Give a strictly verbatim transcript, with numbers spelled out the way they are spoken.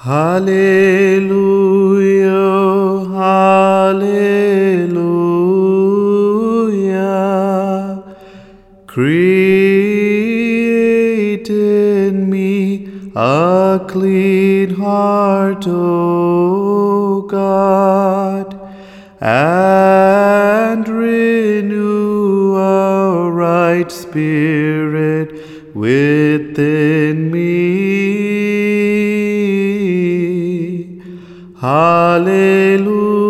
Hallelujah, hallelujah. Create in me a clean heart, O God, and renew a right spirit within me. Hallelujah.